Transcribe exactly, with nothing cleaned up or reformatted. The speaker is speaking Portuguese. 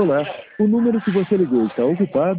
Olá, o número que você ligou está ocupado.